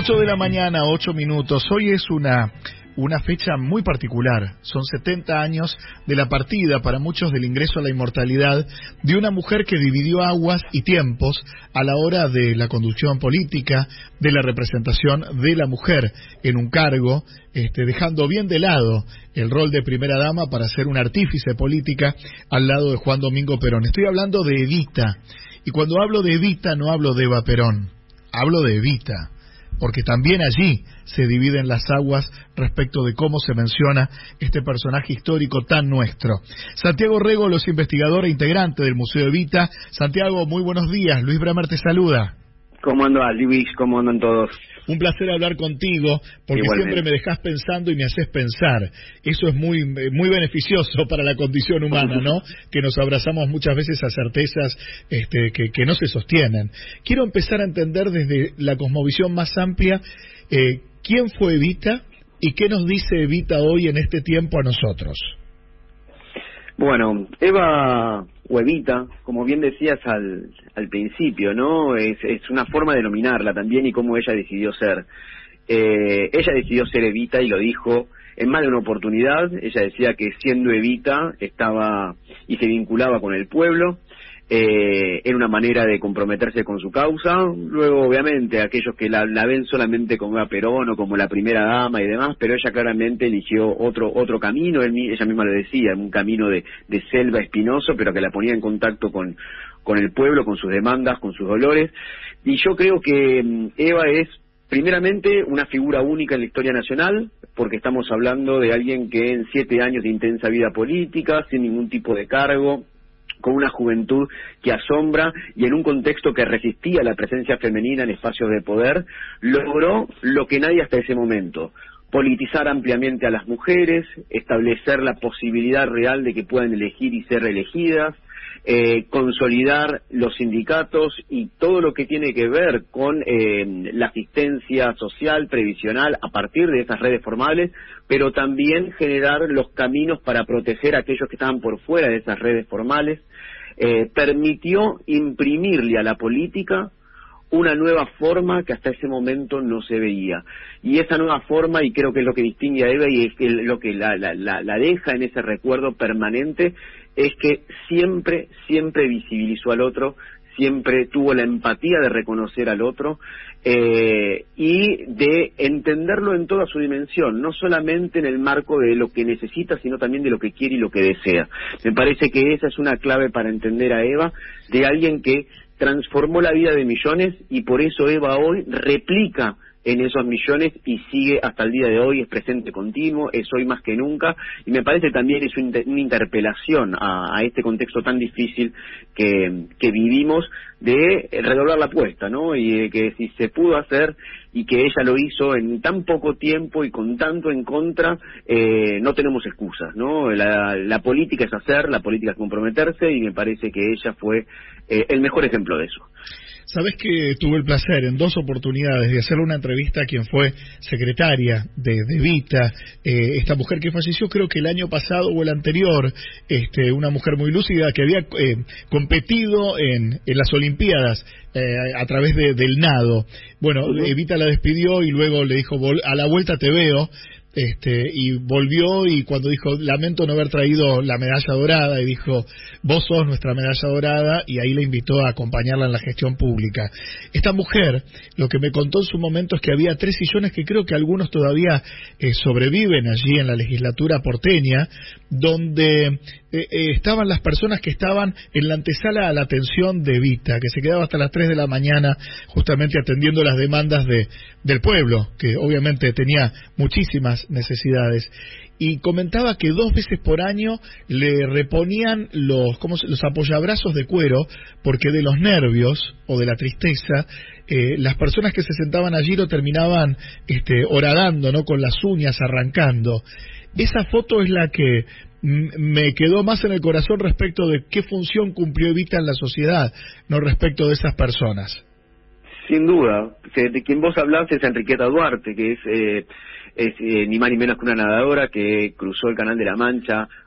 8 de la mañana, 8 minutos. Hoy es una fecha muy particular. Son 70 años de la partida, para muchos, del ingreso a la inmortalidad de una mujer que dividió aguas y tiempos a la hora de la conducción política, de la representación de la mujer en un cargo, dejando bien de lado el rol de primera dama para ser un artífice política al lado de Juan Domingo Perón. Estoy hablando de Evita, y cuando hablo de Evita no hablo de Eva Perón, hablo de Evita, porque también allí se dividen las aguas respecto de cómo se menciona este personaje histórico tan nuestro. Santiago Régolo es investigador e integrante del Museo Evita. Santiago, muy buenos días. Luis Bramer te saluda. ¿Cómo andas, Luis? ¿Cómo andan todos? Un placer hablar contigo, porque igualmente siempre me dejas pensando y me haces pensar. Eso es muy beneficioso para la condición humana, ¿no? Que nos abrazamos muchas veces a certezas que no se sostienen. Quiero empezar a entender desde la cosmovisión más amplia quién fue Evita y qué nos dice Evita hoy en este tiempo a nosotros. Bueno, Eva o Evita, como bien decías al principio, ¿no? Es una forma de nominarla también y cómo ella decidió ser. Ella decidió ser Evita y lo dijo en más de una oportunidad. Ella decía que siendo Evita estaba y se vinculaba con el pueblo. Era una manera de comprometerse con su causa. Luego, obviamente, aquellos que la ven solamente como Eva Perón o como la primera dama y demás, pero ella claramente eligió otro camino. Ella misma lo decía, un camino de selva espinoso, pero que la ponía en contacto con el pueblo, con sus demandas, con sus dolores. Y yo creo que Eva es primeramente una figura única en la historia nacional, porque estamos hablando de alguien que en 7 años de intensa vida política, sin ningún tipo de cargo, con una juventud que asombra y en un contexto que resistía la presencia femenina en espacios de poder, logró lo que nadie hasta ese momento: politizar ampliamente a las mujeres, establecer la posibilidad real de que puedan elegir y ser elegidas, consolidar los sindicatos y todo lo que tiene que ver con la asistencia social, previsional, a partir de esas redes formales, pero también generar los caminos para proteger a aquellos que estaban por fuera de esas redes formales. Permitió imprimirle a la política una nueva forma que hasta ese momento no se veía. Y esa nueva forma, y creo que es lo que distingue a Eva y es lo que la deja en ese recuerdo permanente, es que siempre visibilizó al otro, siempre tuvo la empatía de reconocer al otro y de entenderlo en toda su dimensión, no solamente en el marco de lo que necesita, sino también de lo que quiere y lo que desea. Me parece que esa es una clave para entender a Eva, de alguien que transformó la vida de millones, y por eso Eva hoy replica en esos millones y sigue hasta el día de hoy, es presente continuo, es hoy más que nunca, y me parece también es una interpelación a este contexto tan difícil que vivimos, de redoblar la apuesta, ¿no? Y de que si se pudo hacer y que ella lo hizo en tan poco tiempo y con tanto en contra, no tenemos excusas, ¿no? La política es hacer, la política es comprometerse, y me parece que ella fue el mejor ejemplo de eso. Sabés que tuve el placer en 2 oportunidades de hacerle una entrevista a quien fue secretaria de Evita, esta mujer que falleció creo que el año pasado o el anterior, una mujer muy lúcida que había competido en las Olimpiadas a través del nado. Bueno, Evita la despidió y luego le dijo, a la vuelta te veo. Y volvió, y cuando dijo lamento no haber traído la medalla dorada, y dijo vos sos nuestra medalla dorada, y ahí le invitó a acompañarla en la gestión pública. Esta mujer, lo que me contó en su momento es que había 3 sillones que creo que algunos todavía sobreviven allí en la legislatura porteña, donde estaban las personas que estaban en la antesala a la atención de Evita, que se quedaba hasta las 3 de la mañana justamente atendiendo las demandas del pueblo, que obviamente tenía muchísimas necesidades. Y comentaba que 2 veces por año le reponían los apoyabrazos de cuero, porque de los nervios o de la tristeza, las personas que se sentaban allí lo terminaban horadando, ¿no? Con las uñas arrancando. Esa foto es la que me quedó más en el corazón respecto de qué función cumplió Evita en la sociedad, no respecto de esas personas. Sin duda, de quien vos hablás es Enriqueta Duarte, que es ni más ni menos que una nadadora que cruzó el Canal de la Mancha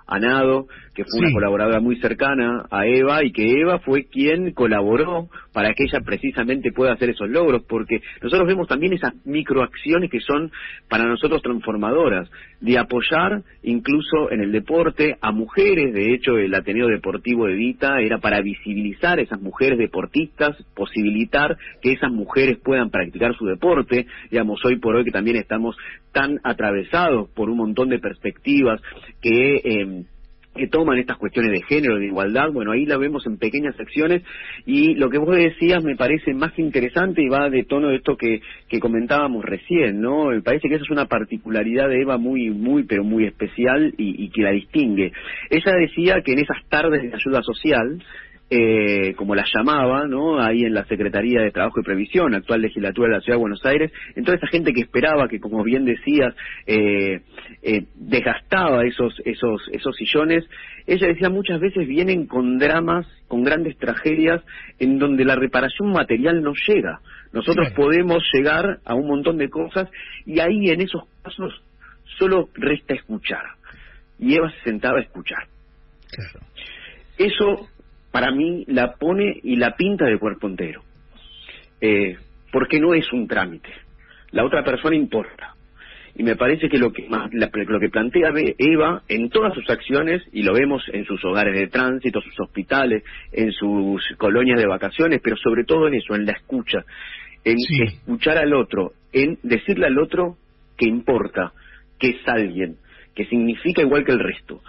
a Nado, que fue una colaboradora muy cercana a Eva, y que Eva fue quien colaboró para que ella precisamente pueda hacer esos logros, porque nosotros vemos también esas microacciones que son para nosotros transformadoras, de apoyar incluso en el deporte a mujeres. De hecho, el Ateneo Deportivo de Evita era para visibilizar a esas mujeres deportistas, posibilitar que esas mujeres puedan practicar su deporte. Digamos, hoy por hoy que también estamos tan atravesados por un montón de perspectivas que toman estas cuestiones de género, de igualdad, bueno, ahí la vemos en pequeñas acciones, y lo que vos decías me parece más interesante y va de tono de esto que comentábamos recién, ¿no? Me parece que esa es una particularidad de Eva pero muy especial y que la distingue. Ella decía que en esas tardes de ayuda social, como la llamaba, ¿no? Ahí en la Secretaría de Trabajo y Previsión, actual legislatura de la Ciudad de Buenos Aires, en toda esa gente que esperaba, que como bien decías, desgastaba esos sillones, ella decía muchas veces vienen con dramas, con grandes tragedias, en donde la reparación material no llega. Nosotros podemos llegar a un montón de cosas, y ahí en esos casos solo resta escuchar. Y Eva se sentaba a escuchar. Claro. Eso para mí la pone y la pinta de cuerpo entero, porque no es un trámite, la otra persona importa, y me parece que lo que plantea Eva en todas sus acciones, y lo vemos en sus hogares de tránsito, sus hospitales, en sus colonias de vacaciones, pero sobre todo en eso, en la escucha, en escuchar al otro, en decirle al otro que importa, que es alguien, que significa igual que el resto.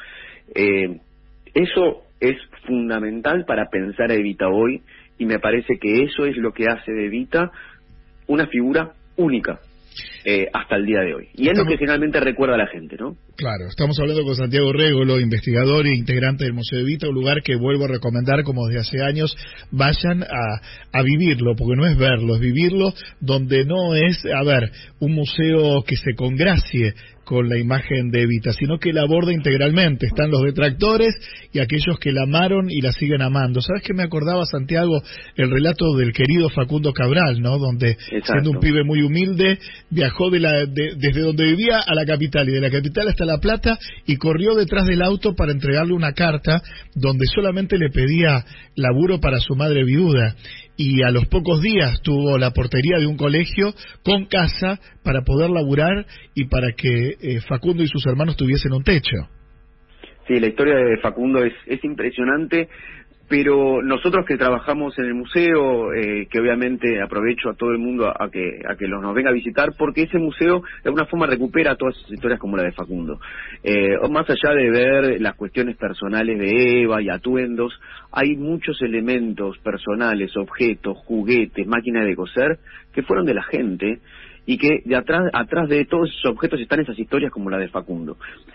Eso es fundamental para pensar a Evita hoy, y me parece que eso es lo que hace de Evita una figura única hasta el día de hoy. Y es lo que generalmente recuerda a la gente, ¿no? Claro, estamos hablando con Santiago Régolo, investigador e integrante del Museo de Evita, un lugar que vuelvo a recomendar como desde hace años. Vayan a vivirlo, porque no es verlo, es vivirlo, donde no es, un museo que se congracie con la imagen de Evita, sino que la aborda integralmente. Están los detractores y aquellos que la amaron y la siguen amando. ¿Sabes qué me acordaba, Santiago? El relato del querido Facundo Cabral, ¿no? Donde, siendo un pibe muy humilde, viajó desde donde vivía a la capital, y de la capital hasta La Plata, y corrió detrás del auto para entregarle una carta donde solamente le pedía laburo para su madre viuda. Y a los pocos días tuvo la portería de un colegio con casa para poder laburar y para que Facundo y sus hermanos tuviesen un techo. Sí, la historia de Facundo es impresionante, pero nosotros que trabajamos en el museo, que obviamente aprovecho a todo el mundo a que nos venga a visitar, porque ese museo de alguna forma recupera todas esas historias como la de Facundo. Más allá de ver las cuestiones personales de Eva y atuendos, hay muchos elementos personales, objetos, juguetes, máquinas de coser, que fueron de la gente, y que atrás de todos esos objetos están esas historias como la de Facundo.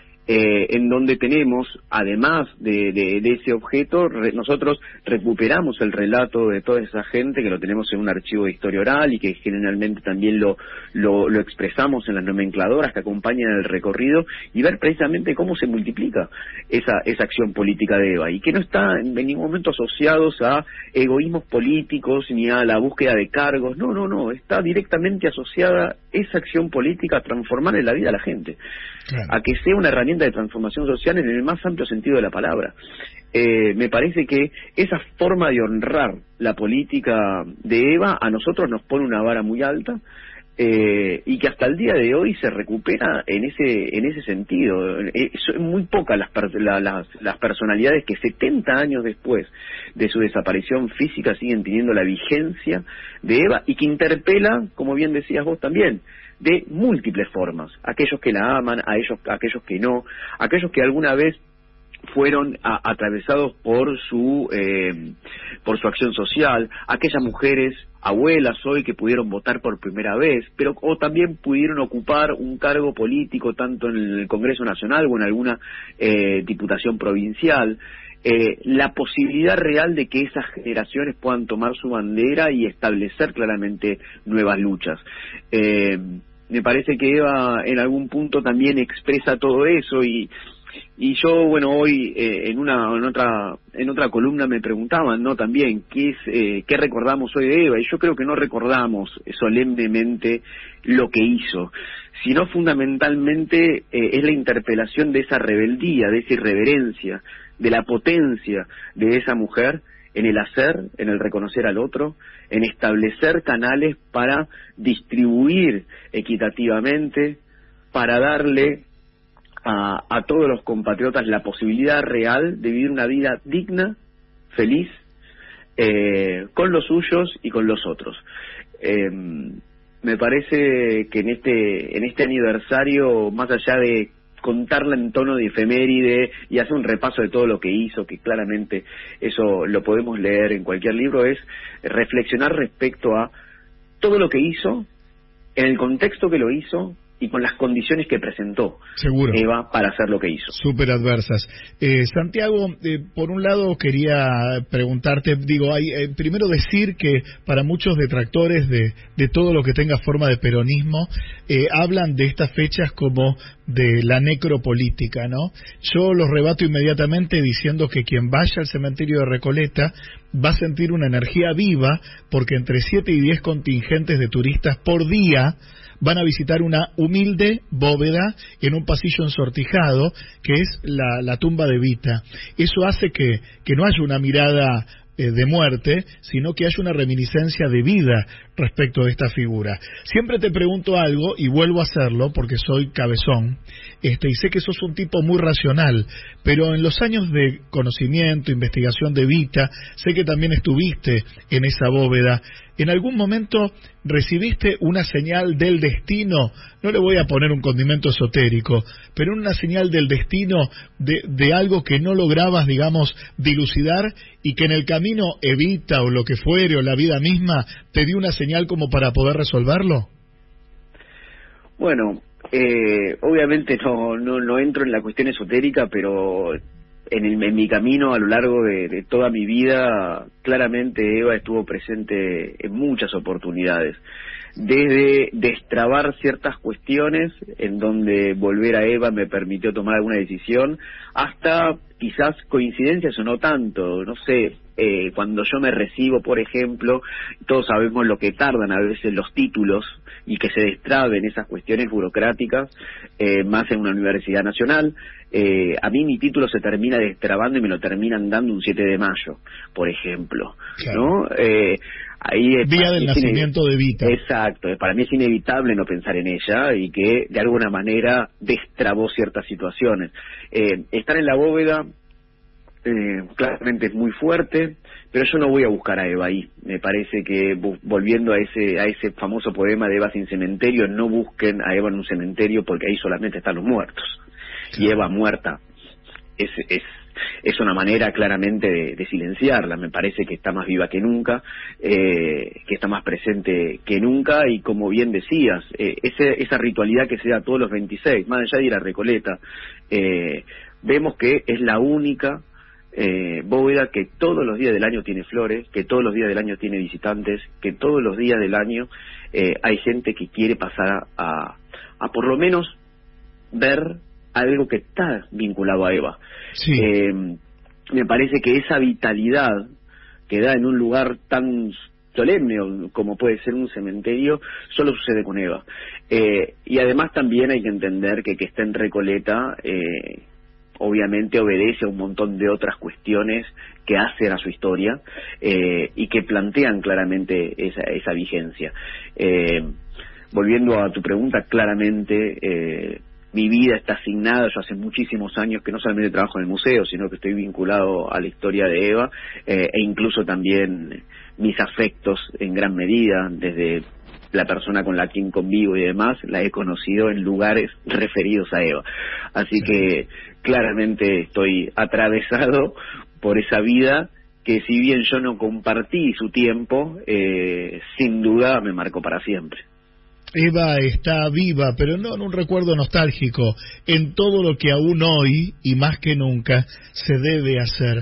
En donde tenemos, además de ese objeto, nosotros recuperamos el relato de toda esa gente, que lo tenemos en un archivo de historia oral, y que generalmente también lo expresamos en las nomencladoras que acompañan el recorrido, y ver precisamente cómo se multiplica esa acción política de Eva, y que no está en ningún momento asociados a egoísmos políticos ni a la búsqueda de cargos. No, está directamente asociada esa acción política a transformar en la vida a la gente, a que sea una herramienta de transformación social en el más amplio sentido de la palabra. Me parece que esa forma de honrar la política de Eva a nosotros nos pone una vara muy alta, y que hasta el día de hoy se recupera en ese sentido. Son muy pocas las personalidades que 70 años después de su desaparición física siguen teniendo la vigencia de Eva, y que interpela, como bien decías vos también, de múltiples formas, aquellos que la aman, aquellos que no, aquellos que alguna vez fueron atravesados por su acción social, aquellas mujeres abuelas hoy que pudieron votar por primera vez, o también pudieron ocupar un cargo político tanto en el Congreso Nacional o en alguna diputación provincial. La posibilidad real de que esas generaciones puedan tomar su bandera y establecer claramente nuevas luchas. Me parece que Eva en algún punto también expresa todo eso, y Y yo, bueno, hoy en otra columna me preguntaban, ¿no? También qué recordamos hoy de Eva, y yo creo que no recordamos solemnemente lo que hizo, sino fundamentalmente es la interpelación de esa rebeldía, de esa irreverencia, de la potencia de esa mujer en el hacer, en el reconocer al otro, en establecer canales para distribuir equitativamente, para darle a todos los compatriotas la posibilidad real de vivir una vida digna, feliz, con los suyos y con los otros. Me parece que en este aniversario, más allá de contarla en tono de efeméride y hacer un repaso de todo lo que hizo, que claramente eso lo podemos leer en cualquier libro, es reflexionar respecto a todo lo que hizo, en el contexto que lo hizo y con las condiciones que presentó Eva para hacer lo que hizo. Súper adversas. Santiago, por un lado quería preguntarte, primero decir que para muchos detractores de todo lo que tenga forma de peronismo, hablan de estas fechas como de la necropolítica, ¿no? Yo los rebato inmediatamente diciendo que quien vaya al cementerio de Recoleta va a sentir una energía viva, porque entre 7 y 10 contingentes de turistas por día van a visitar una humilde bóveda en un pasillo ensortijado que es la tumba de Evita. Eso hace que no haya una mirada de muerte, sino que haya una reminiscencia de vida respecto de esta figura. Siempre te pregunto algo y vuelvo a hacerlo porque soy cabezón, y sé que sos un tipo muy racional, pero en los años de conocimiento, investigación de Evita, sé que también estuviste en esa bóveda. ¿En algún momento recibiste una señal del destino? No le voy a poner un condimento esotérico, pero una señal del destino de algo que no lograbas, dilucidar, y que en el camino Evita o lo que fuere, o la vida misma, te dio una señal como para poder resolverlo. Bueno, obviamente no entro en la cuestión esotérica, pero en mi camino a lo largo de toda mi vida, claramente Eva estuvo presente en muchas oportunidades, desde destrabar ciertas cuestiones en donde volver a Eva me permitió tomar alguna decisión, hasta quizás coincidencias o no tanto, no sé, cuando yo me recibo, por ejemplo, todos sabemos lo que tardan a veces los títulos y que se destraben esas cuestiones burocráticas, más en una universidad nacional. A mí mi título se termina destrabando y me lo terminan dando un 7 de mayo, por ejemplo, claro, ¿no? Ahí es día del nacimiento de Evita. Exacto, para mí es inevitable no pensar en ella y que de alguna manera destrabó ciertas situaciones. Estar en la bóveda claramente es muy fuerte, pero yo no voy a buscar a Eva ahí. Me parece que, volviendo a ese famoso poema de Eva sin cementerio, no busquen a Eva en un cementerio, porque ahí solamente están los muertos. Y Eva muerta es una manera claramente de silenciarla. Me parece que está más viva que nunca, que está más presente que nunca, y como bien decías, esa ritualidad que se da todos los 26, más allá de ir a Recoleta, vemos que es la única bóveda que todos los días del año tiene flores, que todos los días del año tiene visitantes, que todos los días del año hay gente que quiere pasar a por lo menos ver algo que está vinculado a Eva. Sí. Me parece que esa vitalidad que da en un lugar tan solemne como puede ser un cementerio, solo sucede con Eva. Y además también hay que entender que esté en Recoleta obviamente obedece a un montón de otras cuestiones que hacen a su historia y que plantean claramente esa vigencia. Volviendo a tu pregunta, claramente mi vida está asignada, yo hace muchísimos años que no solamente trabajo en el museo, sino que estoy vinculado a la historia de Eva, e incluso también mis afectos en gran medida, desde la persona con la quien convivo y demás, la he conocido en lugares referidos a Eva. Así que claramente estoy atravesado por esa vida que, si bien yo no compartí su tiempo, sin duda me marcó para siempre. Eva está viva, pero no en un recuerdo nostálgico, en todo lo que aún hoy, y más que nunca, se debe hacer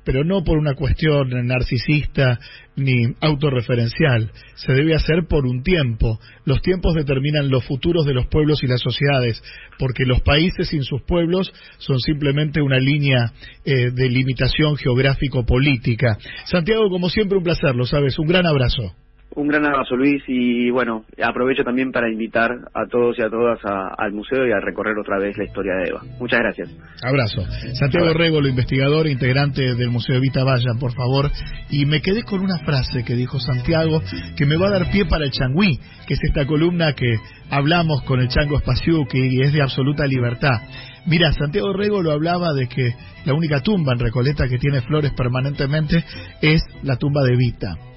pero no por una cuestión narcisista ni autorreferencial. Se debe hacer por un tiempo. Los tiempos determinan los futuros de los pueblos y las sociedades, porque los países sin sus pueblos son simplemente una línea de limitación geográfico-política. Santiago, como siempre, un placer, lo sabes. Un gran abrazo. Un gran abrazo, Luis, y bueno, aprovecho también para invitar a todos y a todas al museo y a recorrer otra vez la historia de Eva. Muchas gracias. Abrazo. Santiago Régolo, investigador e integrante del Museo Evita, vayan, por favor. Y me quedé con una frase que dijo Santiago, que me va a dar pie para el Changüí, que es esta columna que hablamos con el Chango Espaciuc y es de absoluta libertad. Mira, Santiago Régolo hablaba de que la única tumba en Recoleta que tiene flores permanentemente es la tumba de Evita.